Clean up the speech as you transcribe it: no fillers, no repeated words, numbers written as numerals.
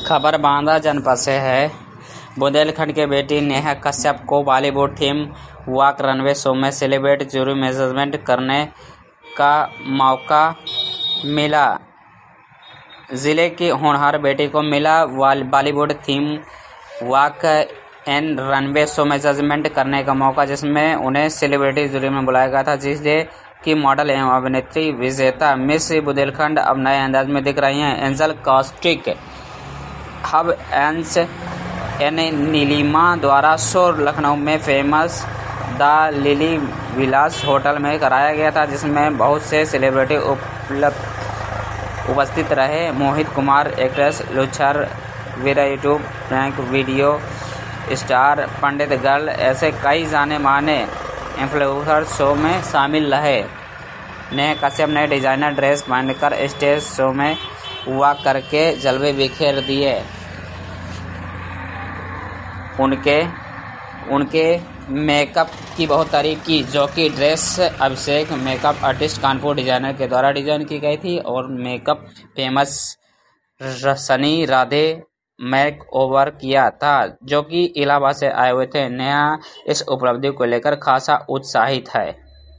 खबर बांदा जनपद से है। बुंदेलखंड की बेटी नेहा कश्यप को Bollywood theme walk runway show में सेलिब्रिटी जूरी मैनेजमेंट करने का मौका मिला। जिले की होनहार बेटी को मिला Bollywood theme walk and runway show में जजमेंट करने का मौका, जिसमें उन्हें सेलिब्रिटी जूरी में बुलाया गया था, जिससे की मॉडल एवं अभिनेत्री विजेता मिस बुंदेलखंड अब नए अंदाज में दिख रही हैं। एंजल कॉस्टिक हब एंस एन नीलिमा द्वारा शो लखनऊ में famous the Lily Vilas hotel में कराया गया था, जिसमें बहुत से सेलिब्रिटी उपस्थित रहे। मोहित कुमार, एक्ट्रेस लुच्छर, YouTube prank video star, Pandit girl, ऐसे कई जाने माने इन्फ्लुएंसर शो में शामिल रहे। नेहा कश्यप ने डिजाइनर ड्रेस पहनकर स्टेज शो में वॉक करके जलवे बिखेर दिए। उनके मेकअप की बहुत तारीफ की, जो कि dress Abhishek makeup artist Kanpur designer के द्वारा डिजाइन की गई थी और makeup famous Sunny Radhe makeover किया था, जो कि इलाहाबाद से आए हुए थे। नेहा इस उपलब्धि को लेकर खासा उत्साहित है।